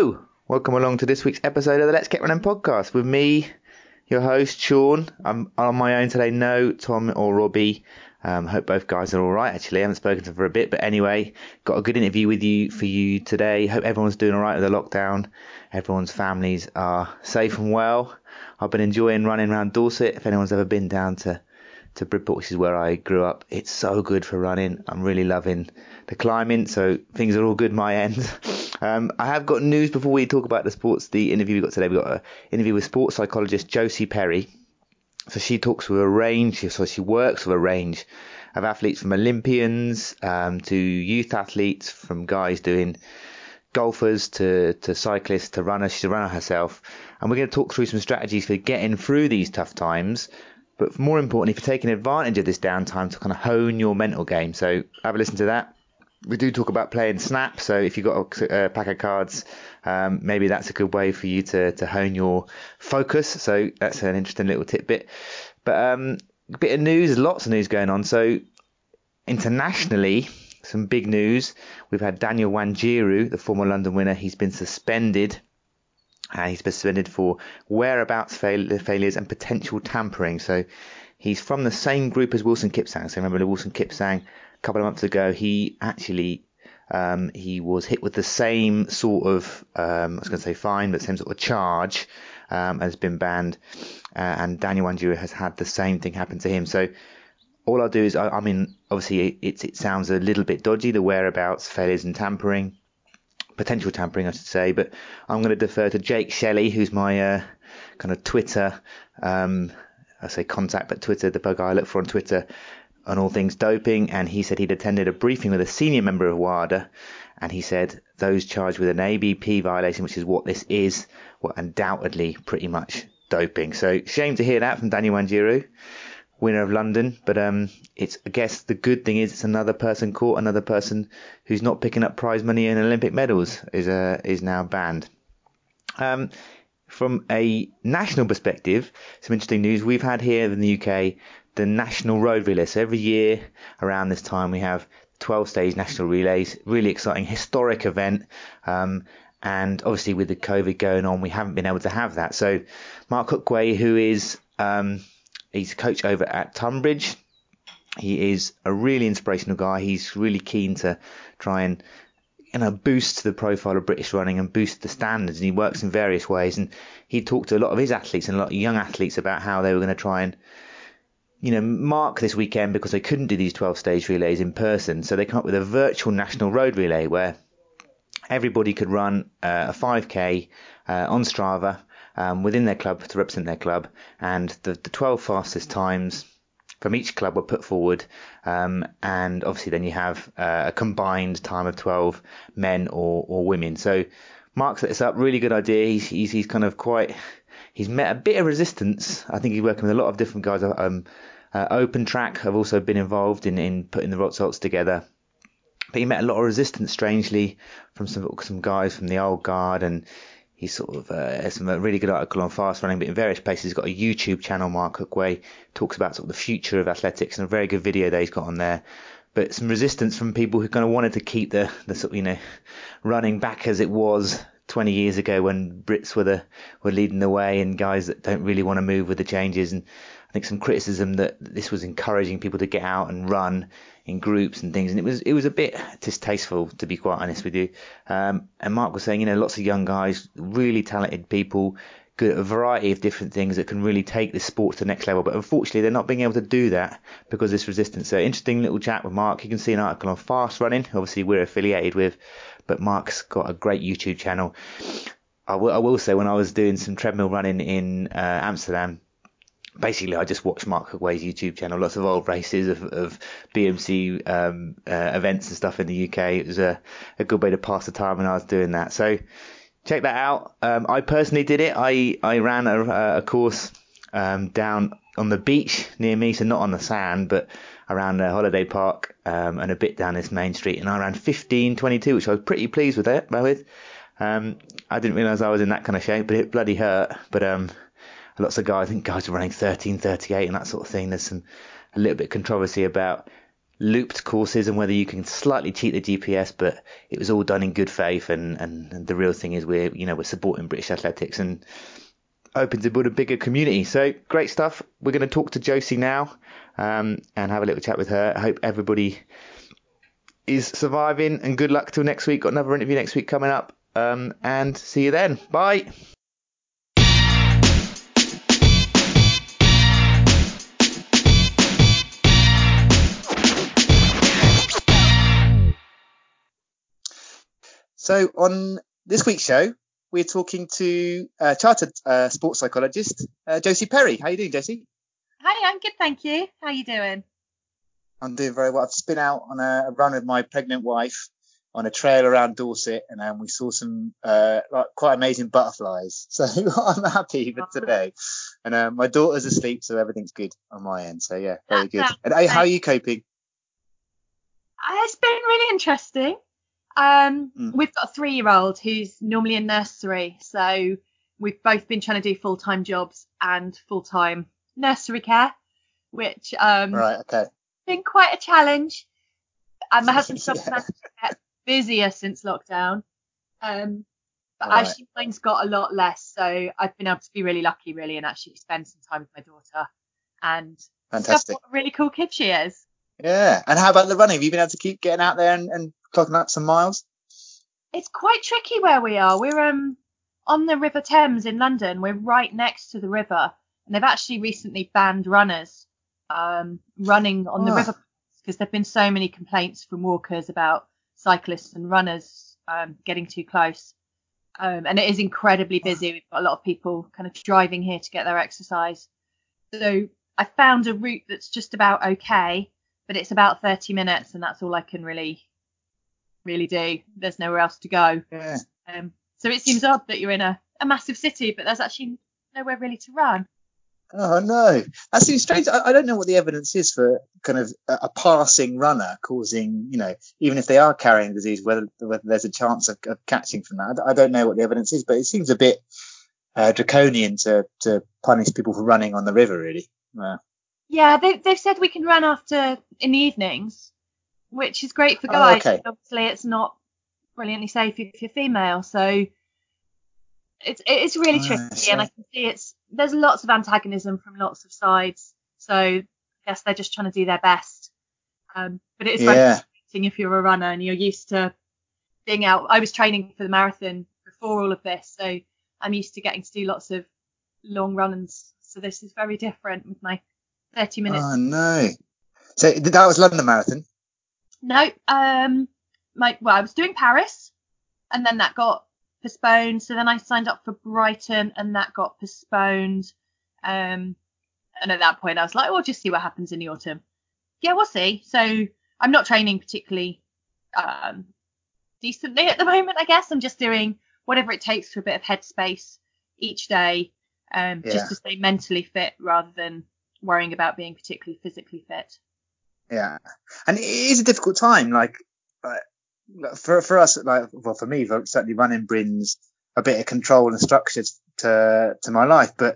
Hello, welcome along to this week's episode of the Let's Get Running podcast with me, your host Sean. I'm on my own today, no Tom or Robbie. Hope both guys are all right. Actually, I haven't spoken to them for a bit, but anyway, got a good interview for you today. Hope everyone's doing all right with the lockdown. Everyone's families are safe and well. I've been enjoying running around Dorset. If anyone's ever been down to Bridport, which is where I grew up, it's so good for running. I'm really loving the climbing, so things are all good my end. I have got news before we talk about the interview we got today. We got an interview with sports psychologist Josie Perry. So she talks with she works with a range of athletes, from Olympians to youth athletes, from guys doing golfers to cyclists to runners. She's a runner herself, and we're going to talk through some strategies for getting through these tough times, but more importantly for taking advantage of this downtime to kind of hone your mental game. So have a listen to that. We do talk about playing Snap, so if you've got a pack of cards, maybe that's a good way for you to hone your focus. So that's an interesting little tidbit. But a bit of news, lots of news going on. So internationally, some big news. We've had Daniel Wanjiru, the former London winner. He's been suspended. He's been suspended for whereabouts failures and potential tampering. So he's from the same group as Wilson Kipsang. So remember Wilson Kipsang, a couple of months ago, he actually he was hit with the same sort of I was going to say fine, but same sort of charge, has been banned, and Daniel Wanjiru has had the same thing happen to him. So all I'll do is, I mean, obviously it sounds a little bit dodgy, the whereabouts failures and tampering, potential tampering I should say, but I'm going to defer to Jake Shelley, who's my kind of Twitter, I say contact, but Twitter, the guy I look for on Twitter on all things doping, and he said he'd attended a briefing with a senior member of WADA, and he said those charged with an ABP violation, which is what this is, were undoubtedly pretty much doping. So shame to hear that from Daniel Wanjiru, winner of London, but it's, I guess the good thing is it's another person caught, another person who's not picking up prize money and Olympic medals is now banned. From a national perspective, some interesting news. We've had here in the UK the National Road Relay. So every year around this time we have 12-stage national relays, really exciting, historic event. And obviously with the COVID going on, we haven't been able to have that. So Mark Hookway, who is he's a coach over at Tunbridge. He is a really inspirational guy. He's really keen to try and boost the profile of British running and boost the standards, and he works in various ways. And he talked to a lot of his athletes and a lot of young athletes about how they were going to try and mark this weekend, because they couldn't do these 12-stage relays in person. So they come up with a virtual national road relay where everybody could run a 5k on Strava within their club to represent their club, and the 12 fastest times from each club were put forward, and obviously then you have a combined time of 12 men or women. So Mark set this up, really good idea. He's kind of he's met a bit of resistance. I think he's working with a lot of different guys. Open Track have also been involved in putting the results together, but he met a lot of resistance, strangely, from some guys from the old guard, and he sort of has some really good article on fast running, but in various places he's got a YouTube channel, Mark Hookway, talks about sort of the future of athletics, and a very good video that he's got on there. But some resistance from people who kind of wanted to keep the sort of, running back as it was 20 years ago when Brits were leading the way, and guys that don't really want to move with the changes. And I think some criticism that this was encouraging people to get out and run in groups and things, and it was a bit distasteful, to be quite honest with you. And Mark was saying, lots of young guys, really talented people, good at a variety of different things that can really take this sport to the next level, but unfortunately they're not being able to do that because of this resistance. So interesting little chat with Mark. You can see an article on Fast Running, obviously we're affiliated with, but Mark's got a great YouTube channel. I will say, when I was doing some treadmill running in Amsterdam, basically I just watched Mark Hookway's YouTube channel, lots of old races of BMC events and stuff in the UK. It was a good way to pass the time when I was doing that. So check that out. I personally did it. I ran a course down on the beach near me, so not on the sand, but around the holiday park, and a bit down this main street, and I ran 15:22, which I was pretty pleased with it. I didn't realise I was in that kind of shape, but it bloody hurt. But lots of guys, I think guys are running 13:38 and that sort of thing. There's a little bit of controversy about looped courses and whether you can slightly cheat the GPS, but it was all done in good faith. And the real thing is we're supporting British athletics and hoping to build a bigger community. So great stuff. We're going to talk to Josie now and have a little chat with her. I hope everybody is surviving, and good luck till next week. Got another interview next week coming up, and see you then. Bye. So on this week's show, we're talking to chartered sports psychologist Josie Perry. How you doing, Josie? Hi, I'm good, thank you. How are you doing? I'm doing very well. I've just been out on a run with my pregnant wife on a trail around Dorset, and we saw some quite amazing butterflies. So I'm happy for today. And my daughter's asleep, so everything's good on my end. So yeah, very good. And how are you coping? It's been really interesting. We've got a 3-year-old who's normally in nursery, so we've both been trying to do full-time jobs and full-time nursery care, which right, okay, been quite a challenge. And my husband's managed to get busier since lockdown, but actually mine's got a lot less, so I've been able to be really lucky, really, and actually spend some time with my daughter. And fantastic, what a really cool kid she is. Yeah, and how about the running? Have you been able to keep getting out there and clocking up some miles? It's quite tricky where we are. We're on the River Thames in London. We're right next to the river, and they've actually recently banned runners running on the river because there've been so many complaints from walkers about cyclists and runners getting too close. And it is incredibly busy. We've got a lot of people kind of driving here to get their exercise. So I found a route that's just about okay, but it's about 30 minutes, and that's all I can really do. There's nowhere else to go. Yeah. So it seems odd that you're in a massive city, but there's actually nowhere really to run. Oh no, that seems strange. I don't know what the evidence is for kind of a passing runner causing, even if they are carrying disease, whether there's a chance of catching from that. I don't know what the evidence is, but it seems a bit draconian to punish people for running on the river, really. Yeah, they've said we can run in the evenings, which is great for guys. Okay. Obviously, it's not brilliantly safe if you're female, so it's really tricky, and I can see there's lots of antagonism from lots of sides. So I guess they're just trying to do their best. But it is frustrating if you're a runner and you're used to being out. I was training for the marathon before all of this, so I'm used to getting to do lots of long runs. So this is very different with my 30 minutes. Oh no! So that was London Marathon? No, I was doing Paris, and then that got postponed. So then I signed up for Brighton, and that got postponed. And at that point, I was like, "We'll just see what happens in the autumn." Yeah, we'll see. So I'm not training particularly decently at the moment. I guess I'm just doing whatever it takes for a bit of headspace each day, just to stay mentally fit rather than worrying about being particularly physically fit. Yeah, and it is a difficult time. For us, for me, certainly running brings a bit of control and structure to my life. But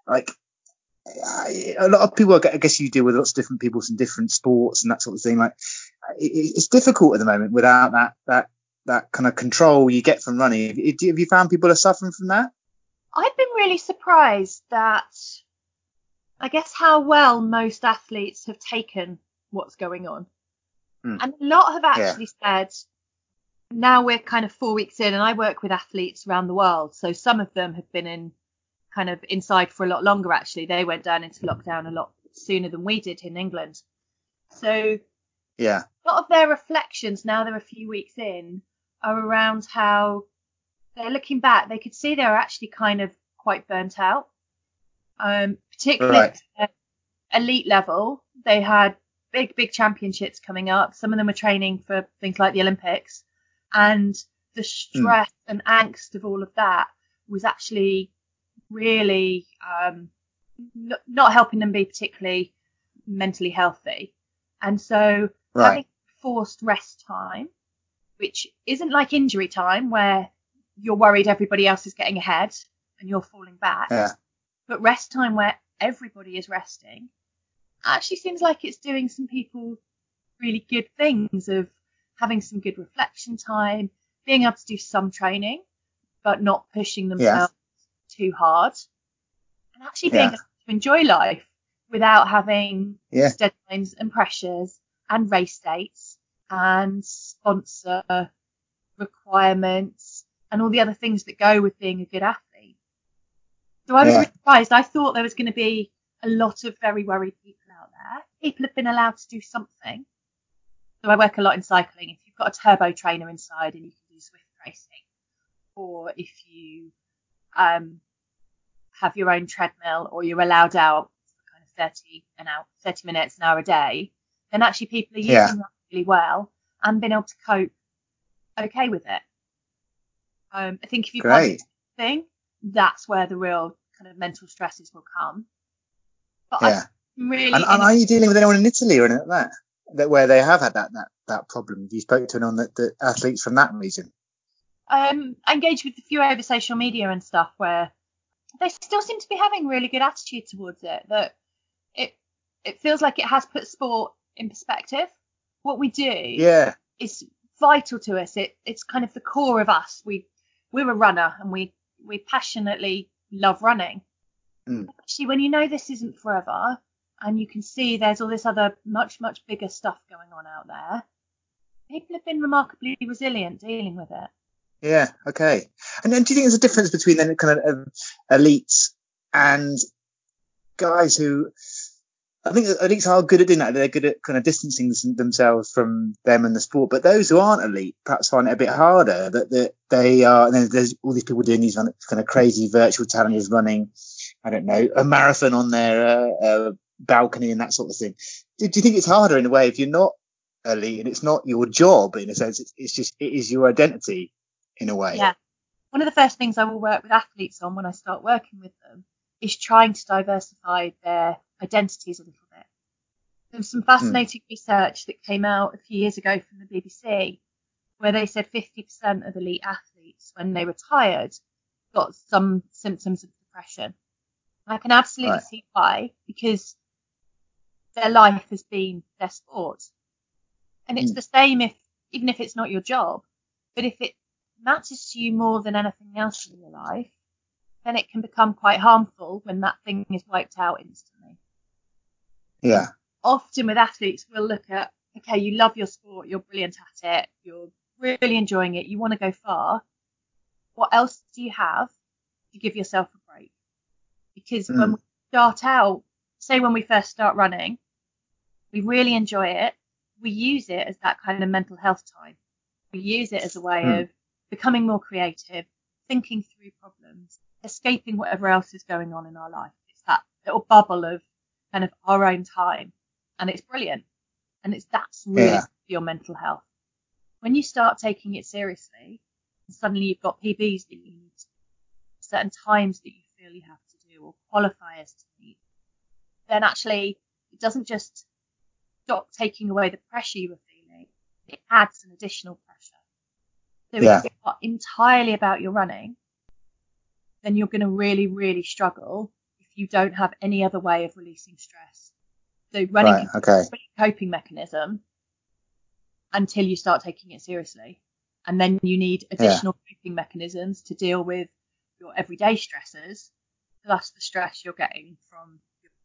a lot of people, I guess you deal with lots of different people from different sports and that sort of thing. It's difficult at the moment without that kind of control you get from running. Have you found people are suffering from that? I've been really surprised that I guess how well most athletes have taken what's going on. And a lot have actually said, now we're kind of 4 weeks in, and I work with athletes around the world. So some of them have been inside for a lot longer, actually. They went down into lockdown a lot sooner than we did in England. So a lot of their reflections, now they're a few weeks in, are around how they're looking back. They could see they were actually kind of quite burnt out, particularly at elite level. They had big championships coming up. Some of them were training for things like the Olympics, and the stress and angst of all of that was actually really not helping them be particularly mentally healthy. And so having forced rest time, which isn't like injury time where you're worried everybody else is getting ahead and you're falling back, but rest time where everybody is resting, actually seems like it's doing some people really good things of having some good reflection time, being able to do some training, but not pushing themselves too hard, and actually being able to enjoy life without having deadlines and pressures and race dates and sponsor requirements and all the other things that go with being a good athlete. So I was really surprised. I thought there was going to be a lot of very worried people out there. People have been allowed to do something. So I work a lot in cycling. If you've got a turbo trainer inside and you can do Swift racing, or if you have your own treadmill, or you're allowed out kind of 30 minutes, an hour a day, then actually people are using that really well and being able to cope okay with it. I think if you can't do anything, that's where the real kind of mental stresses will come. But I'm really. And are you dealing with anyone in Italy or anything like that where they have had that problem? Have you spoke to anyone the athletes from that region? I engage with a few over social media and stuff where they still seem to be having really good attitude towards it. That it feels like it has put sport in perspective. What we do is vital to us. It's kind of the core of us. We're a runner and we passionately love running. Actually, when you know this isn't forever and you can see there's all this other much, much bigger stuff going on out there, people have been remarkably resilient dealing with it. Yeah, okay. And then do you think there's a difference between then kind of elites and guys who, I think elites are good at doing that. They're good at kind of distancing themselves from them and the sport. But those who aren't elite perhaps find it a bit harder. That they are, and there's all these people doing these kind of crazy virtual challenges, running, I don't know, a marathon on their balcony and that sort of thing. Do you think it's harder in a way if you're not elite and it's not your job in a sense? It is your identity in a way. Yeah. One of the first things I will work with athletes on when I start working with them is trying to diversify their identities a little bit. There's some fascinating research that came out a few years ago from the BBC where they said 50% of elite athletes, when they retired, got some symptoms of depression. I can absolutely see why, because their life has been their sport. And it's the same even if it's not your job, but if it matters to you more than anything else in your life, then it can become quite harmful when that thing is wiped out instantly. Yeah. Often with athletes, we'll look at, okay, you love your sport, you're brilliant at it, you're really enjoying it, you want to go far. What else do you have to give yourself a break? Because when we start out, say when we first start running, we really enjoy it. We use it as that kind of mental health time. We use it as a way of becoming more creative, thinking through problems, escaping whatever else is going on in our life. It's that little bubble of kind of our own time. And it's brilliant. And that's really your mental health. When you start taking it seriously, suddenly you've got PBs that you need to do, certain times that you feel you have to do, or qualifiers to meet, then actually it doesn't just stop taking away the pressure you were feeling, it adds an additional pressure. So if it's not entirely about your running, then you're going to really, really struggle if you don't have any other way of releasing stress. So running is a coping mechanism until you start taking it seriously. And then you need additional coping mechanisms to deal with your everyday stressors, plus the stress you're getting from.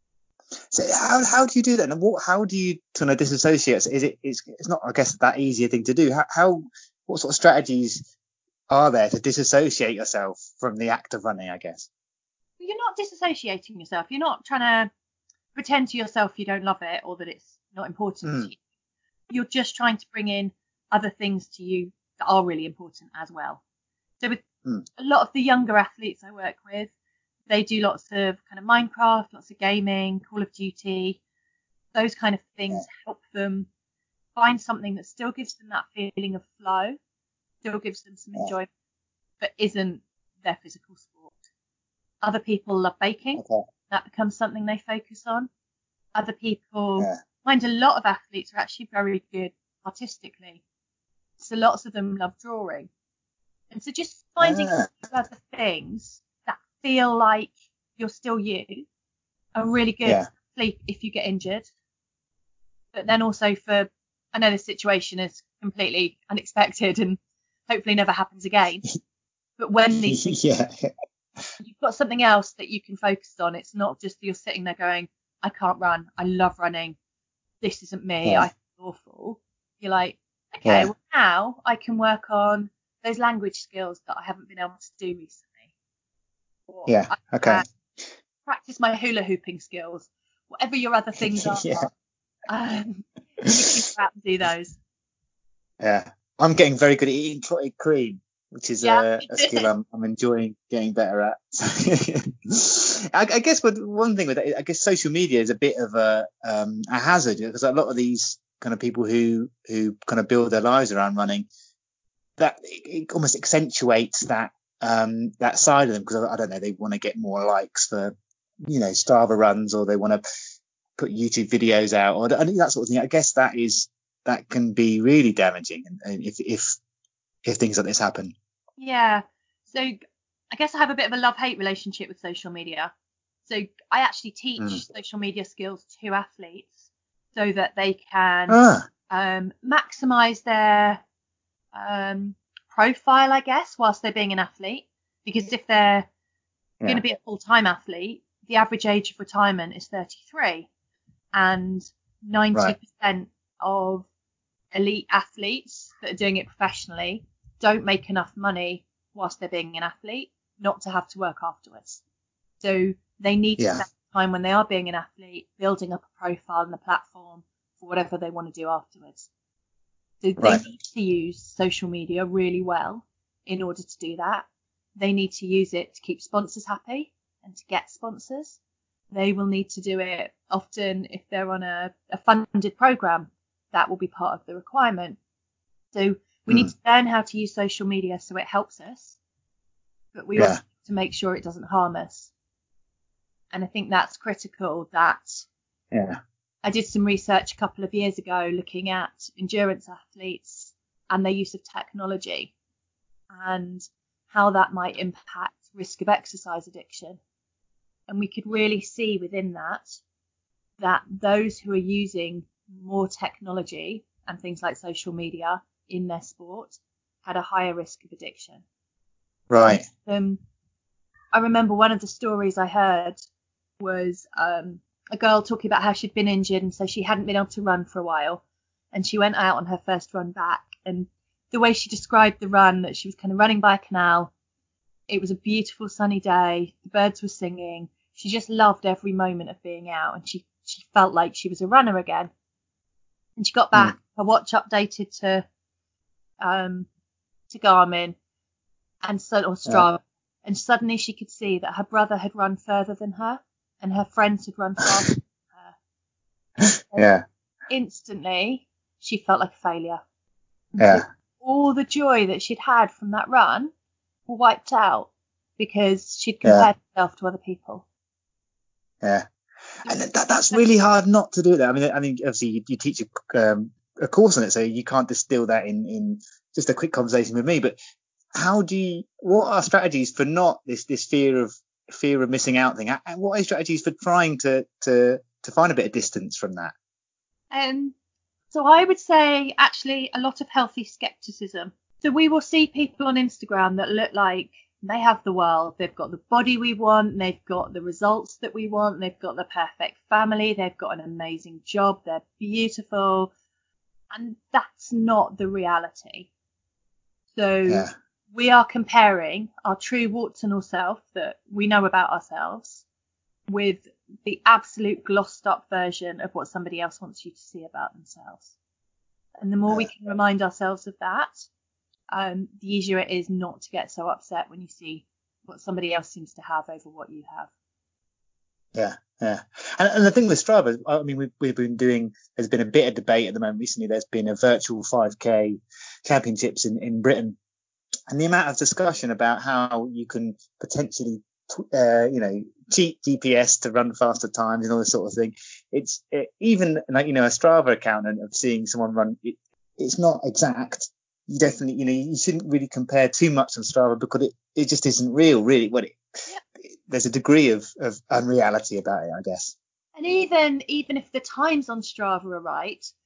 So how do you do that? And how do you kind of disassociate? It's not, I guess, that easy a thing to do. What sort of strategies are there to disassociate yourself from the act of running, I guess? You're not disassociating yourself. You're not trying to pretend to yourself you don't love it or that it's not important to you. You're just trying to bring in other things to you that are really important as well. So with a lot of the younger athletes I work with, they do lots of kind of Minecraft, lots of gaming, Call of Duty. Those kind of things help them find something that still gives them that feeling of flow, still gives them some enjoyment, but isn't their physical sport. Other people love baking. That becomes something they focus on. Other people find a lot of athletes are actually very good artistically. So lots of them love drawing. And so just finding other things that feel like you're still you are really good for sleep if you get injured. But then also for I know this situation is completely unexpected and hopefully never happens again. But when these things, you've got something else that you can focus on. It's not just you're sitting there going, I can't run. I love running. This isn't me. I feel awful. You're like, okay, well now I can work on those language skills that I haven't been able to do recently. Or practice my hula hooping skills. Whatever your other things are, you can go out and do those. Yeah, I'm getting very good at eating clotted cream, which is a skill I'm enjoying getting better at. I guess one thing with that, I guess social media is a bit of a hazard, because a lot of these kind of people who kind of build their lives around running, that it almost accentuates that side of them, because I don't know, they want to get more likes for, Strava runs, or they want to put YouTube videos out, or I think that sort of thing. I guess that can be really damaging, and if things like this happen. Yeah. So I guess I have a bit of a love-hate relationship with social media. So I actually teach social media skills to athletes so that they can maximize their profile, I guess, whilst they're being an athlete. Because if they're going to be a full-time athlete, the average age of retirement is 33. And 90% of elite athletes that are doing it professionally don't make enough money whilst they're being an athlete not to have to work afterwards. So they need to spend time when they are being an athlete building up a profile and a platform for whatever they want to do afterwards. So they need to use social media really well in order to do that. They need to use it to keep sponsors happy and to get sponsors. They will need to do it often if they're on a funded program. That will be part of the requirement. So we need to learn how to use social media so it helps us, but we also need to make sure it doesn't harm us. And I think that's critical. I did some research a couple of years ago looking at endurance athletes and their use of technology and how that might impact risk of exercise addiction. And we could really see within that those who are using more technology and things like social media in their sport had a higher risk of addiction. Right. I remember one of the stories I heard was a girl talking about how she'd been injured, and so she hadn't been able to run for a while. And she went out on her first run back, and the way she described the run, that she was kind of running by a canal. It was a beautiful sunny day. The birds were singing. She just loved every moment of being out, and she felt like she was a runner again. And she got back, her watch updated to Garmin or Strava, and suddenly she could see that her brother had run further than her, and her friends had run faster than her. Instantly, she felt like a failure. So all the joy that she'd had from that run were wiped out because she'd compared herself to other people. Yeah. And that's really hard not to do that. I mean, obviously you teach a course on it, so you can't distill that in just a quick conversation with me. But what are strategies for not this fear of missing out thing? And what are strategies for trying to find a bit of distance from that? So I would say actually a lot of healthy skepticism. So we will see people on Instagram that look like they have the world. They've got the body we want. They've got the results that we want. They've got the perfect family. They've got an amazing job. They're beautiful. And that's not the reality. So we are comparing our true warts and all self that we know about ourselves with the absolute glossed up version of what somebody else wants you to see about themselves. And the more we can remind ourselves of that, the easier it is not to get so upset when you see what somebody else seems to have over what you have. Yeah. And the thing with Strava, I mean, there's been a bit of debate at the moment recently. There's been a virtual 5K championships in Britain, and the amount of discussion about how you can potentially, cheat GPS to run faster times and all this sort of thing. Even like, a Strava account and of seeing someone run, it's not exact. You definitely, you shouldn't really compare too much on Strava because it just isn't real, really. There's a degree of unreality about it, I guess. And even if the times on Strava are right,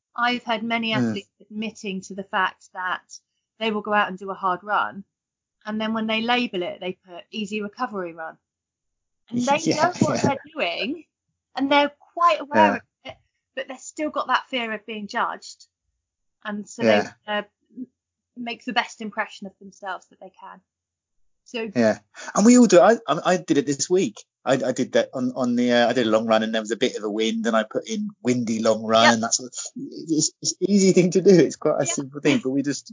I've heard many athletes admitting to the fact that they will go out and do a hard run, and then when they label it, they put easy recovery run. And they know what they're doing, and they're quite aware of it, but they've still got that fear of being judged. And so they make the best impression of themselves that they can. So and we all do. I did it this week. I did that on the. I did a long run, and there was a bit of a wind, and I put in windy long run, and that's it's an easy thing to do. It's quite a simple thing, but we just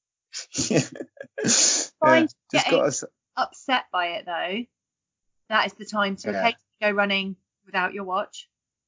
upset by it though. That is the time to occasionally go running without your watch,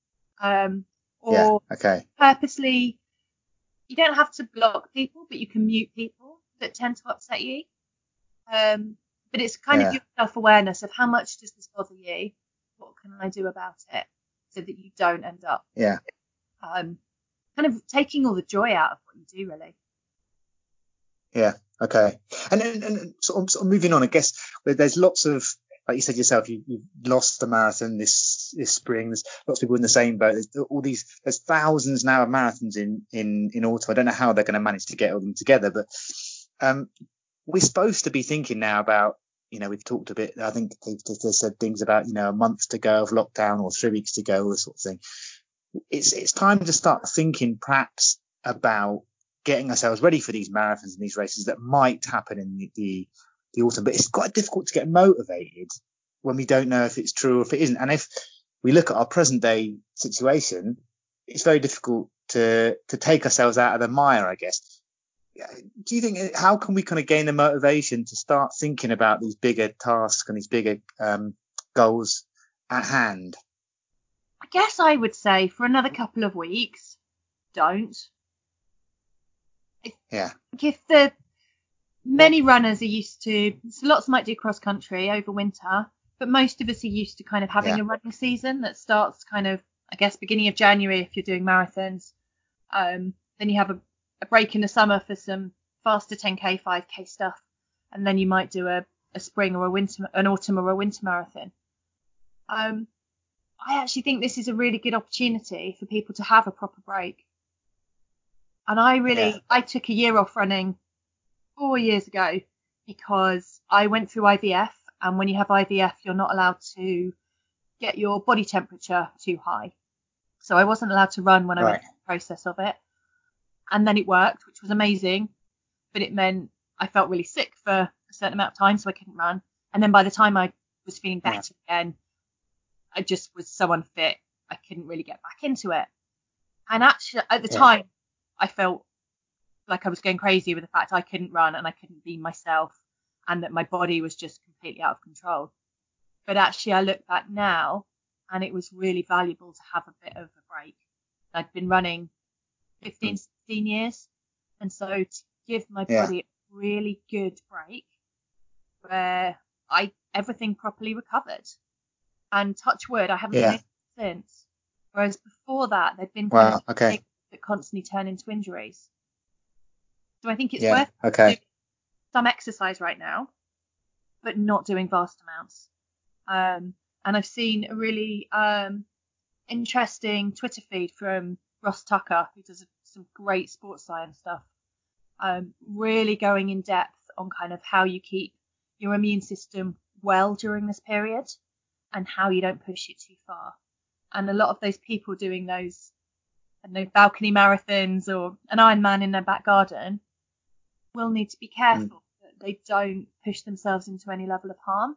or purposely. You don't have to block people, but you can mute people that tend to upset you. But it's kind of your self-awareness of how much does this bother you? What can I do about it so that you don't end up kind of taking all the joy out of what you do, really. Yeah. Okay. And sort of moving on, I guess there's lots of, like you said yourself, you've lost the marathon this spring. There's lots of people in the same boat. There's thousands now of marathons in autumn. I don't know how they're going to manage to get all them together, but we're supposed to be thinking now about, we've talked a bit, I think they've said things about, a month to go of lockdown or 3 weeks to go, all this sort of thing. It's time to start thinking perhaps about getting ourselves ready for these marathons and these races that might happen in the autumn. But it's quite difficult to get motivated when we don't know if it's true or if it isn't. And if we look at our present day situation, it's very difficult to take ourselves out of the mire, I guess. Do you think, how can we kind of gain the motivation to start thinking about these bigger tasks and these bigger goals at hand? I guess I would say for another couple of weeks, don't. If the many runners are used to, so lots might do cross country over winter, but most of us are used to kind of having a running season that starts kind of, I guess, beginning of January if you're doing marathons. Then you have a break in the summer for some faster 10k, 5k stuff, and then you might do a spring or an autumn or a winter marathon. I actually think this is a really good opportunity for people to have a proper break. And I took a year off running 4 years ago because I went through IVF, and when you have IVF, you're not allowed to get your body temperature too high. So I wasn't allowed to run when I went through the process of it. And then it worked, which was amazing, but it meant I felt really sick for a certain amount of time, so I couldn't run. And then by the time I was feeling better again, I just was so unfit, I couldn't really get back into it. And actually, at the time, I felt like I was going crazy with the fact I couldn't run and I couldn't be myself and that my body was just completely out of control. But actually, I look back now and it was really valuable to have a bit of a break. I'd been running 15, 16 years. And so to give my body a really good break where everything properly recovered. And touch wood, I haven't been ill since. Whereas before that, there'd been things that constantly turn into injuries. So I think it's worth doing some exercise right now, but not doing vast amounts. And I've seen a really interesting Twitter feed from Ross Tucker, who does some great sports science stuff, really going in depth on kind of how you keep your immune system well during this period and how you don't push it too far. And a lot of those people doing those, balcony marathons or an Ironman in their back garden will need to be careful that they don't push themselves into any level of harm.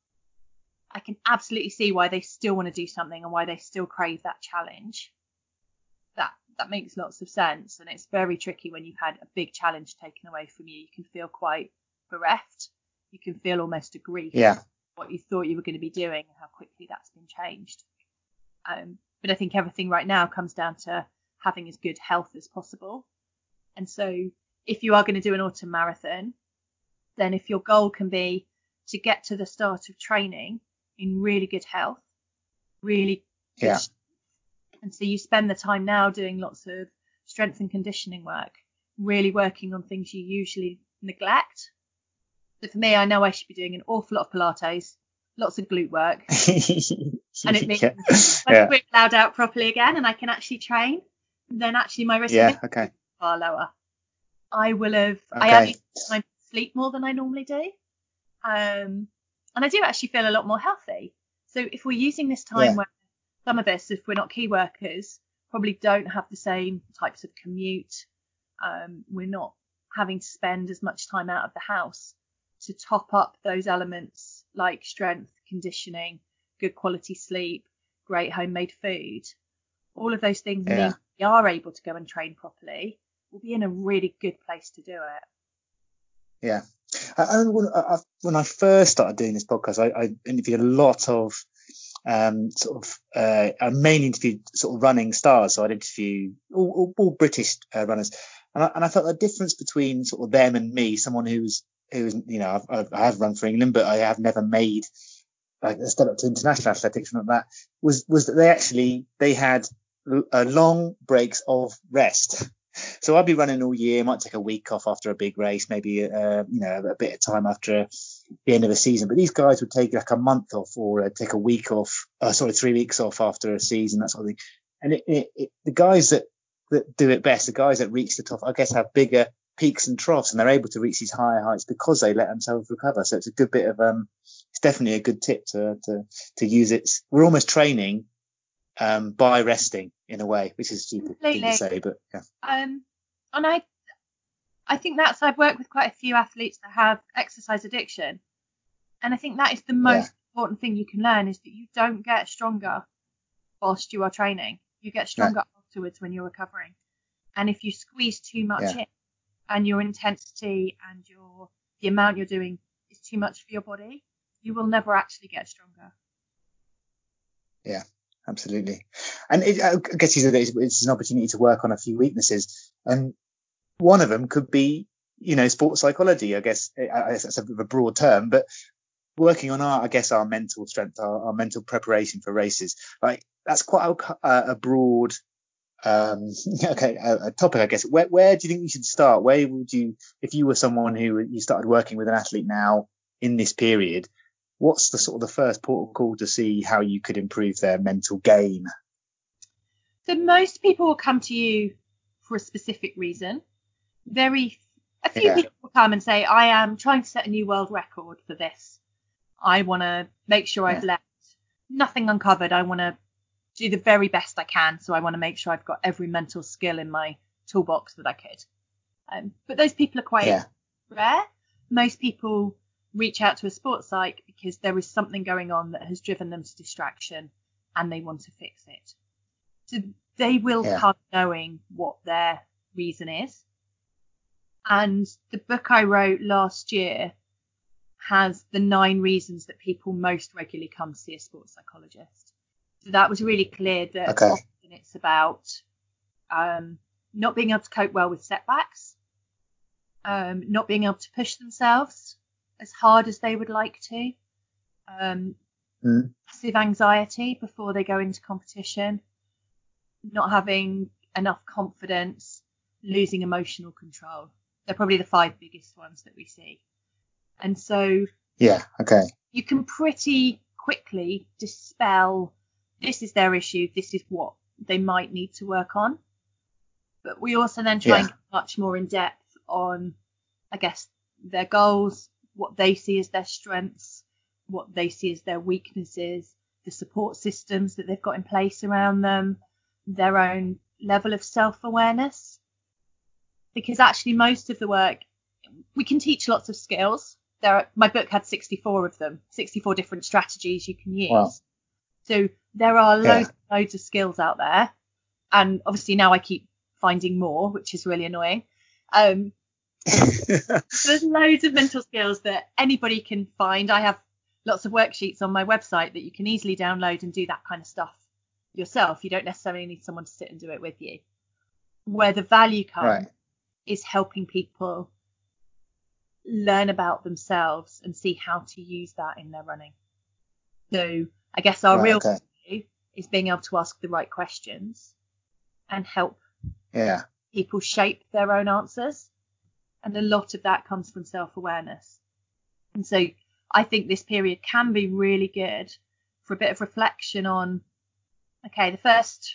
I can absolutely see why they still want to do something and why they still crave that challenge. That makes lots of sense, and it's very tricky when you've had a big challenge taken away from you. You can feel quite bereft. You can feel almost a grief. What you thought you were going to be doing and how quickly that's been changed. But I think everything right now comes down to having as good health as possible. And so if you are going to do an autumn marathon, then if your goal can be to get to the start of training in really good health, really good, and so you spend the time now doing lots of strength and conditioning work, really working on things you usually neglect. So for me, I know I should be doing an awful lot of Pilates, lots of glute work, and it means when we're allowed out properly again and I can actually train, then actually my risk is far lower. I will have, I am using time to sleep more than I normally do. And I do actually feel a lot more healthy. So if we're using this time where some of us, if we're not key workers, probably don't have the same types of commute, we're not having to spend as much time out of the house to top up those elements like strength, conditioning, good quality sleep, great homemade food. All of those things mean we are able to go and train properly. We'll be in a really good place to do it. Yeah. When I first started doing this podcast, I interviewed a lot of I mainly interviewed sort of running stars. So I'd interview all British runners, and I felt the difference between sort of them and me, someone who's I have run for England, but I have never made like a step up to international athletics and like that. Was that they had long breaks of rest. So I'd be running all year, might take a week off after a big race, maybe a bit of time after the end of a season. But these guys would take like a month off or take a week off, 3 weeks off after a season, that sort of thing. And the guys that do it best, the guys that reach the top, I guess, have bigger peaks and troughs, and they're able to reach these higher heights because they let themselves recover. So it's a good bit of it's definitely a good tip to use it. We're almost training by resting in a way, which is a stupid thing to say, but yeah. And I think I've worked with quite a few athletes that have exercise addiction, and I think that is the most important thing you can learn, is that you don't get stronger whilst you are training. You get stronger afterwards when you're recovering. And if you squeeze too much in, and your intensity and the amount you're doing is too much for your body, you will never actually get stronger. Yeah. Absolutely. And I guess it's an opportunity to work on a few weaknesses. And one of them could be, sports psychology. I guess that's a bit of a broad term, but working on our mental strength, our mental preparation for races. Like that's quite a broad, a topic, I guess. Where do you think you should start? Where would you, if you were someone who you started working with an athlete now in this period, what's the sort of the first port of call to see how you could improve their mental game? So most people will come to you for a specific reason. A few people will come and say, I am trying to set a new world record for this. I want to make sure I've left nothing uncovered. I want to do the very best I can. So I want to make sure I've got every mental skill in my toolbox that I could. But those people are quite rare. Most people reach out to a sports psych because there is something going on that has driven them to distraction and they want to fix it. So they will come knowing what their reason is. And the book I wrote last year has the 9 reasons that people most regularly come to see a sports psychologist. So that was really clear that often it's about not being able to cope well with setbacks, not being able to push themselves as hard as they would like to, massive anxiety before they go into competition, not having enough confidence, losing emotional control. They're probably the 5 biggest ones that we see. And so you can pretty quickly dispel, this is their issue, this is what they might need to work on. But we also then try and get much more in depth on, I guess, their goals, what they see as their strengths, what they see as their weaknesses, the support systems that they've got in place around them, their own level of self-awareness. Because actually most of the work, we can teach lots of skills. My book had 64 of them, 64 different strategies you can use. Wow. So there are loads of skills out there. And obviously now I keep finding more, which is really annoying. There's loads of mental skills that anybody can find. I have lots of worksheets on my website that you can easily download and do that kind of stuff yourself. You don't necessarily need someone to sit and do it with you. Where the value comes is helping people learn about themselves and see how to use that in their running. So I guess our real value is being able to ask the right questions and help people shape their own answers. And a lot of that comes from self-awareness. And so I think this period can be really good for a bit of reflection on, okay, the first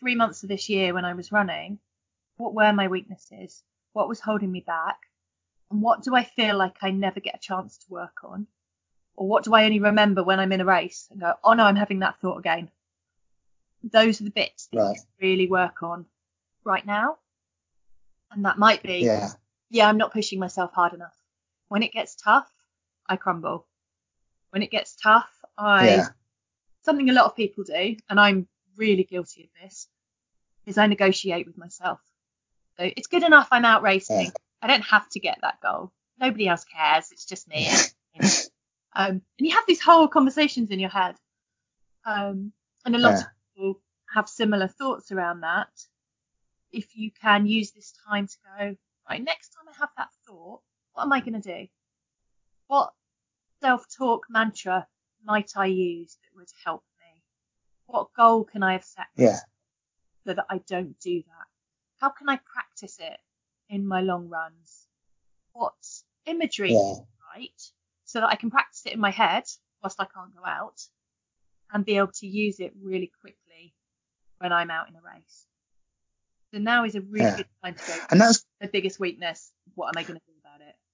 3 months of this year when I was running, what were my weaknesses? What was holding me back? And what do I feel like I never get a chance to work on? Or what do I only remember when I'm in a race and go, oh no, I'm having that thought again? Those are the bits that you really work on right now. And that might be, I'm not pushing myself hard enough. When it gets tough, I crumble. When it gets tough, something a lot of people do, and I'm really guilty of this, is I negotiate with myself. So it's good enough I'm out racing. I don't have to get that goal. Nobody else cares. It's just me. And you have these whole conversations in your head. And a lot of people have similar thoughts around that. If you can use this time to go, right, next time I have that thought, what am I going to do? What self-talk mantra might I use that would help me? What goal can I have set so that I don't do that? How can I practice it in my long runs? What imagery right, so that I can practice it in my head whilst I can't go out and be able to use it really quickly when I'm out in a race. So now is a really good time to go. And that's the biggest weakness. What am I going to do about it?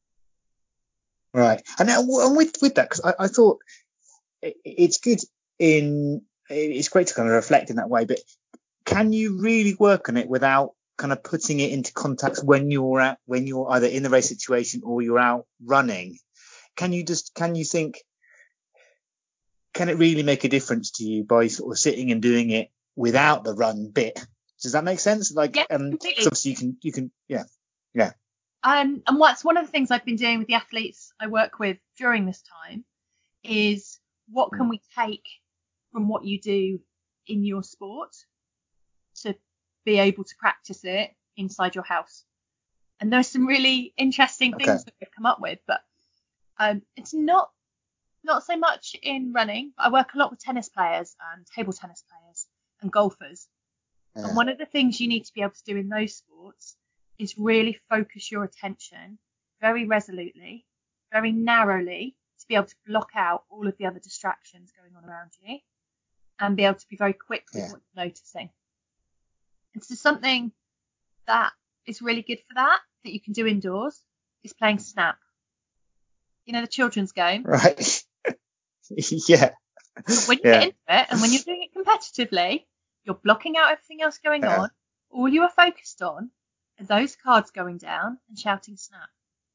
Right. And with that, because I thought it's good it's great to kind of reflect in that way, but can you really work on it without kind of putting it into context when you're either in the race situation or you're out running? Can you think, can it really make a difference to you by sort of sitting and doing it without the run bit? Does that make sense? Like, completely. Obviously you can. And what's one of the things I've been doing with the athletes I work with during this time is what can we take from what you do in your sport to be able to practice it inside your house? And there's some really interesting things that we've come up with, but it's not so much in running. I work a lot with tennis players and table tennis players and golfers. Yeah. And one of the things you need to be able to do in those sports is really focus your attention very resolutely, very narrowly, to be able to block out all of the other distractions going on around you and be able to be very quick with what you're noticing. And so something that is really good for that you can do indoors is playing Snap. You know, the children's game. Right. Yeah. But when you get into it and when you're doing it competitively, you're blocking out everything else going on. All you are focused on are those cards going down and shouting Snap.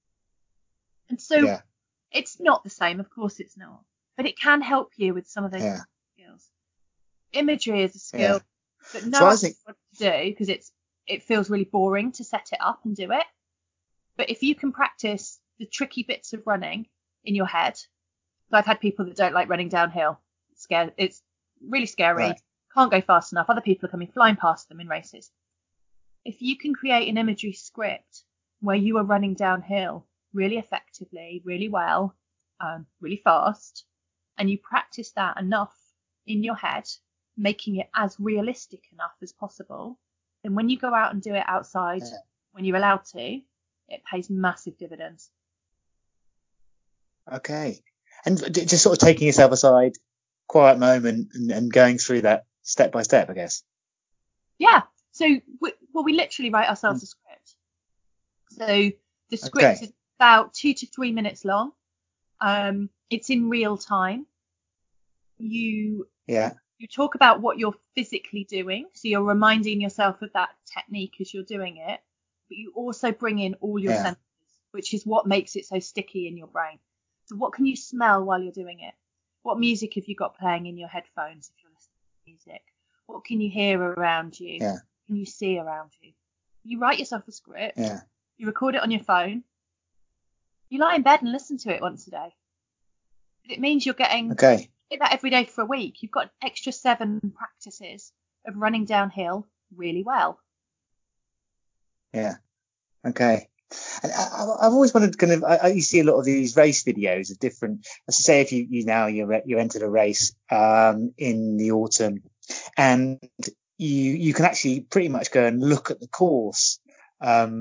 And so it's not the same, of course it's not, but it can help you with some of those skills. Imagery is a skill that no one wants to do because it feels really boring to set it up and do it. But if you can practice the tricky bits of running in your head, I've had people that don't like running downhill. It's really scary. Right. Can't go fast enough. Other people are coming flying past them in races. If you can create an imagery script where you are running downhill really effectively, really well, really fast, and you practice that enough in your head, making it as realistic enough as possible, then when you go out and do it outside, when you're allowed to, it pays massive dividends. Okay. And just sort of taking yourself aside, quiet moment, and going through that step by step, I guess. Yeah. So, we literally write ourselves a script. So the script is about 2 to 3 minutes long. It's in real time. You talk about what you're physically doing. So you're reminding yourself of that technique as you're doing it. But you also bring in all your senses, which is what makes it so sticky in your brain. So what can you smell while you're doing it? What music have you got playing in your headphones if you're listening to music? What can you hear around you? Yeah. What can you see around you? You write yourself a script. Yeah. You record it on your phone. You lie in bed and listen to it once a day. It means you're getting that every day for a week. You've got an extra 7 practices of running downhill really well. Yeah. Okay. And I've always wondered, kind of, you see a lot of these race videos of different. Say if you entered a race in the autumn, and you can actually pretty much go and look at the course on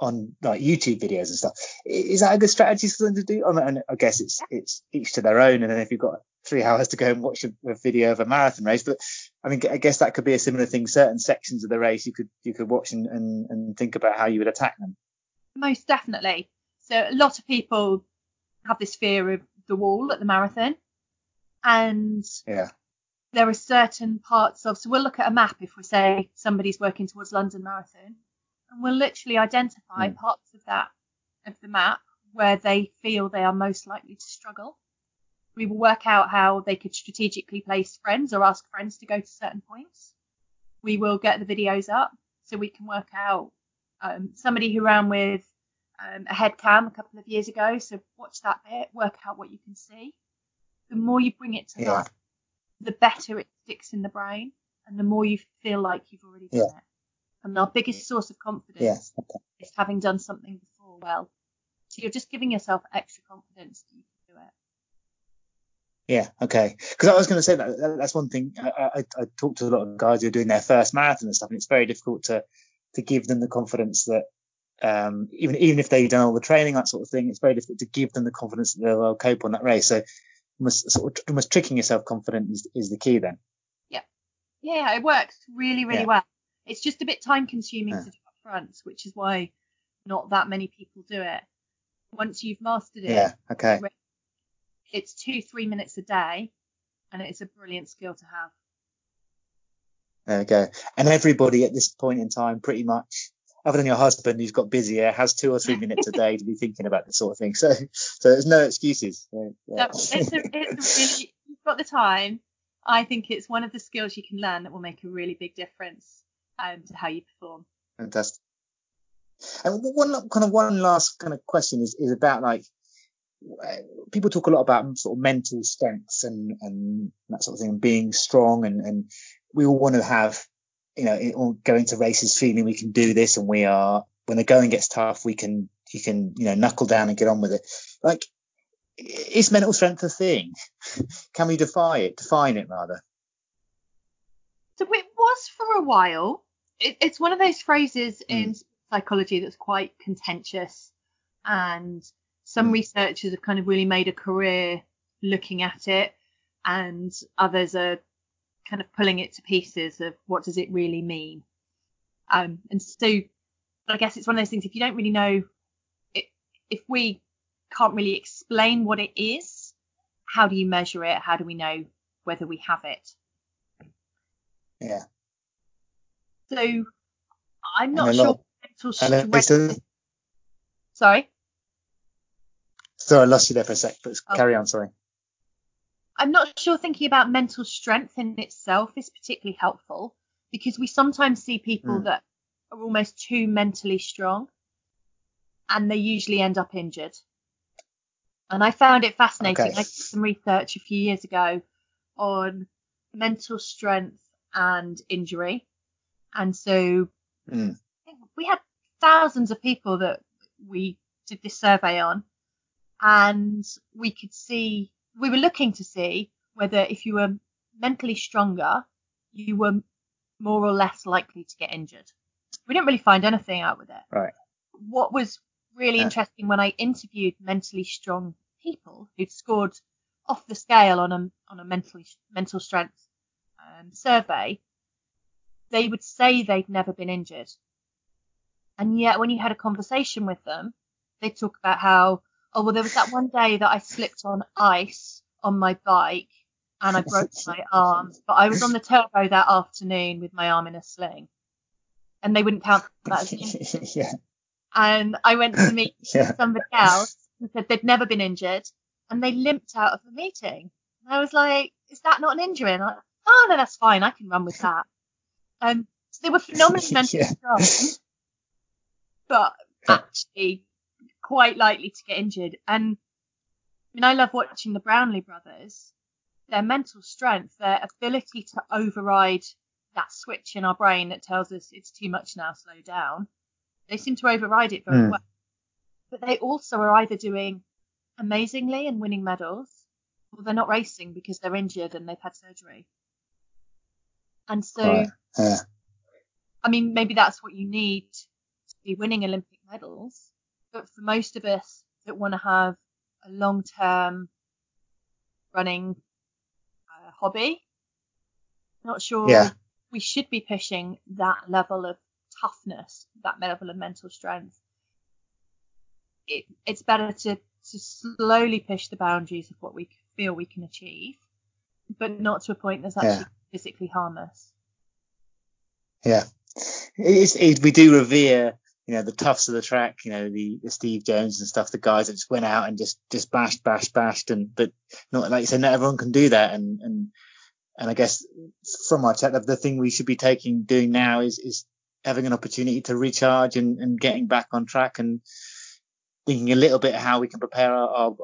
on like YouTube videos and stuff. Is that a good strategy for them to do? And I guess it's each to their own. And then if you've got 3 hours to go and watch a video of a marathon race, but I mean, I guess that could be a similar thing. Certain sections of the race you could watch and think about how you would attack them. Most definitely. So a lot of people have this fear of the wall at the marathon, and there are certain parts of. So we'll look at a map if we say somebody's working towards London Marathon, and we'll literally identify parts of the map where they feel they are most likely to struggle. We will work out how they could strategically place friends or ask friends to go to certain points. We will get the videos up so we can work out somebody who ran with a head cam a couple of years ago. So watch that bit, work out what you can see. The more you bring it to life, the better it sticks in the brain and the more you feel like you've already done it. And our biggest source of confidence is having done something before well. So you're just giving yourself extra confidence that you can do it. Yeah, okay. Because I was going to say that's one thing. I talk to a lot of guys who are doing their first marathon and stuff, and it's very difficult to give them the confidence that even if they've done all the training, that sort of thing, it's very difficult to give them the confidence that they'll cope on that race. So almost tricking yourself confident is the key then. Yeah, it works really, really well. It's just a bit time consuming to do up front, which is why not that many people do it. Once you've mastered it, it's 2-3 minutes a day, and it's a brilliant skill to have. There we go. And everybody at this point in time, pretty much, other than your husband who's got busier, has 2 or 3 minutes a day to be thinking about this sort of thing. So there's no excuses. It's really, you've got the time. I think it's one of the skills you can learn that will make a really big difference to how you perform. Fantastic. And one last kind of question is about, like, people talk a lot about sort of mental strengths and that sort of thing, being strong, and we all want to have, going to races feeling we can do this, and we are, when the going gets tough, you can knuckle down and get on with it. Like, is mental strength a thing? Can we define it rather? So it was for a while. It's one of those phrases in psychology that's quite contentious, and some researchers have kind of really made a career looking at it, and others are kind of pulling it to pieces of what does it really mean. And so I guess it's one of those things, if you don't really know, if we can't really explain what it is, how do you measure it? How do we know whether we have it? Yeah. So I'm not sure mental strength. Sorry, I lost you there for a sec, but carry on. Sorry. I'm not sure thinking about mental strength in itself is particularly helpful, because we sometimes see people that are almost too mentally strong, and they usually end up injured. And I found it fascinating. I did some research a few years ago on mental strength and injury. And so I think we had thousands of people that we did this survey on, and we were looking to see whether if you were mentally stronger, you were more or less likely to get injured. We didn't really find anything out with it. Right. What was really interesting when I interviewed mentally strong people who'd scored off the scale on a mental strength survey, they would say they'd never been injured. And yet when you had a conversation with them, they'd talk about how, there was that one day that I slipped on ice on my bike and I broke my arm, but I was on the turbo that afternoon with my arm in a sling. And they wouldn't count that as an injury. And I went to meet somebody else who said they'd never been injured, and they limped out of the meeting. And I was like, is that not an injury? And I'm like, oh, no, that's fine. I can run with that. So they were phenomenally mentally strong, but actually quite likely to get injured. And I love watching the Brownlee brothers. Their mental strength, their ability to override that switch in our brain that tells us it's too much now, slow down. They seem to override it very well. But they also are either doing amazingly and winning medals, or they're not racing because they're injured and they've had surgery. And so, maybe that's what you need be winning Olympic medals, but for most of us that want to have a long-term running hobby, not sure we should be pushing that level of toughness, that level of mental strength. It's better to slowly push the boundaries of what we feel we can achieve, but not to a point that's actually physically harm us. Yeah. We do revere, the toughs of the track, the Steve Jones and stuff, the guys that just went out and just bashed, but not, like you said, not everyone can do that. And I guess from our chat, the thing we should be doing now is having an opportunity to recharge and getting back on track and thinking a little bit how we can prepare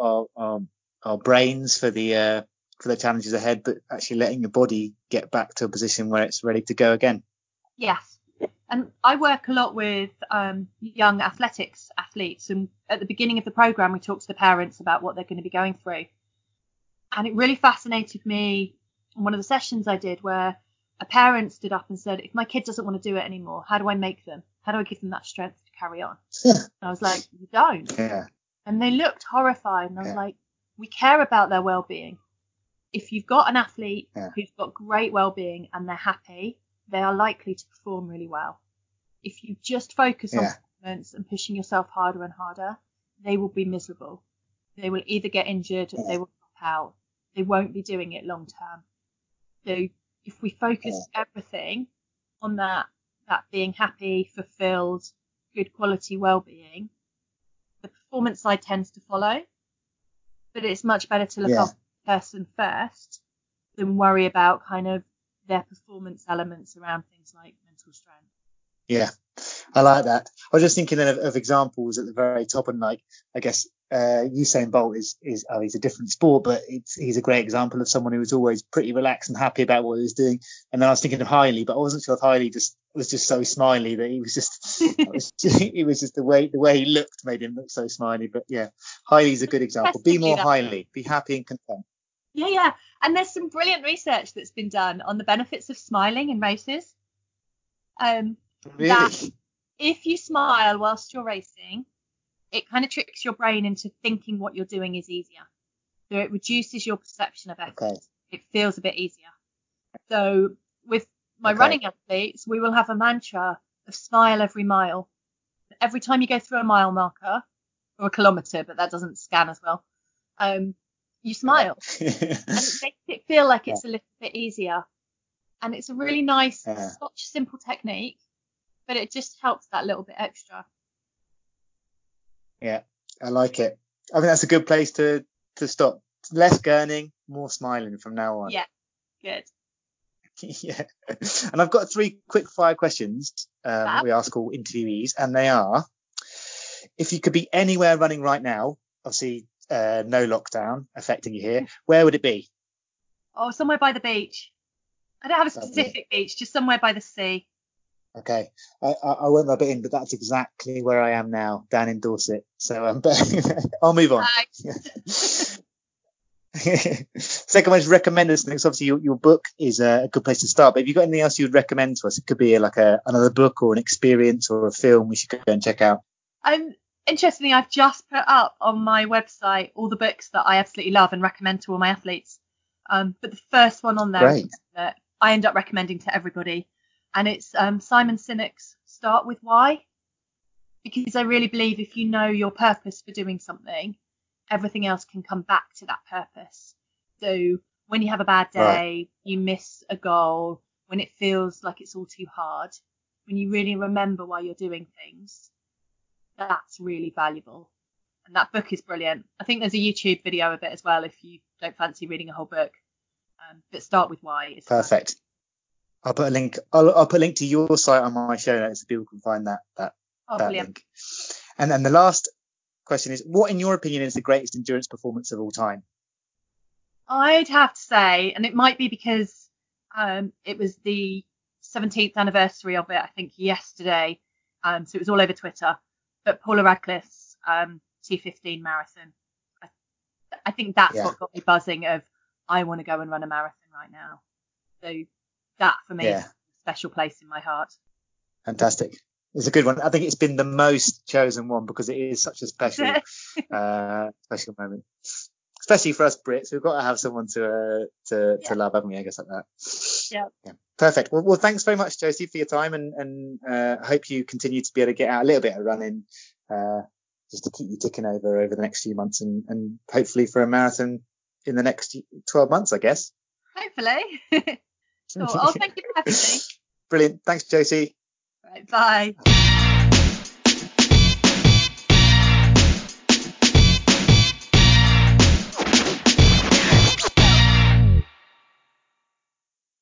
our brains for the challenges ahead, but actually letting your body get back to a position where it's ready to go again. Yes. And I work a lot with young athletes, and at the beginning of the program, we talk to the parents about what they're going to be going through. And it really fascinated me in one of the sessions I did where a parent stood up and said, if my kid doesn't want to do it anymore, how do I make them? How do I give them that strength to carry on? And I was like, you don't. Yeah. And they looked horrified. And I was like, we care about their well-being. If you've got an athlete who's got great well-being and they're happy, they are likely to perform really well. If you just focus on performance and pushing yourself harder and harder, they will be miserable. They will either get injured or they will drop out. They won't be doing it long term. So if we focus everything on that being happy, fulfilled, good quality well-being, the performance side tends to follow. But it's much better to look after the person first than worry about kind of their performance elements around things like mental strength. Yeah, I like that. I was just thinking then of examples at the very top, and like, I guess Usain Bolt is he's a different sport, but he's a great example of someone who was always pretty relaxed and happy about what he was doing. And then I was thinking of Hailey, but I wasn't sure if Hailey was just so smiley that he was just it was just the way he looked made him look so smiley. But yeah, Hailey's a good example. Be more Hailey, be happy and content. Yeah. And there's some brilliant research that's been done on the benefits of smiling in races. Really? That if you smile whilst you're racing, it kind of tricks your brain into thinking what you're doing is easier. So it reduces your perception of effort. Okay. It feels a bit easier. So with my running athletes, we will have a mantra of smile every mile. Every time you go through a mile marker, or a kilometre, but that doesn't scan as well, you smile. And it makes it feel like it's a little bit easier. And it's a really nice, such simple technique, but it just helps that little bit extra. Yeah, I like it. I think that's a good place to stop. Less gurning, more smiling from now on. Yeah, good. Yeah. And I've got 3 quick fire questions that we ask all interviewees, and they are, if you could be anywhere running right now, obviously no lockdown affecting you here, where would it be? Oh, somewhere by the beach. I don't have a specific beach, just somewhere by the sea. Okay, I won't rub it in, but that's exactly where I am now, down in Dorset. So I'll move on. Second one is recommend us. Obviously, your book is a good place to start. But have you got anything else you would recommend to us? It could be like another book or an experience or a film we should go and check out. Interestingly, I've just put up on my website all the books that I absolutely love and recommend to all my athletes. But the first one on there is that I end up recommending to everybody. And it's Simon Sinek's Start With Why. Because I really believe if you know your purpose for doing something, everything else can come back to that purpose. So when you have a bad day, you miss a goal, when it feels like it's all too hard, when you really remember why you're doing things, that's really valuable. And that book is brilliant. I think there's a YouTube video of it as well if you don't fancy reading a whole book. But Start With Why is perfect. I'll put a link. I'll put a link to your site on my show notes so people can find that link. And then the last question is, what in your opinion is the greatest endurance performance of all time? I'd have to say, and it might be because it was the 17th anniversary of it, I think yesterday, so it was all over Twitter, but Paula Radcliffe's T15 marathon. I think that's what got me buzzing of, I want to go and run a marathon right now. So that for me is a special place in my heart. Fantastic. It's a good one. I think it's been the most chosen one because it is such a special moment, especially for us Brits. We've got to have someone to love, haven't we? I guess like that. Yeah. Perfect. Well, thanks very much, Josie, for your time, and hope you continue to be able to get out a little bit of running, just to keep you ticking over the next few months, and hopefully for a marathon in the next 12 months, I guess. Hopefully. Cool. Oh, thank you for having me. Brilliant. Thanks, Josie. Right, bye.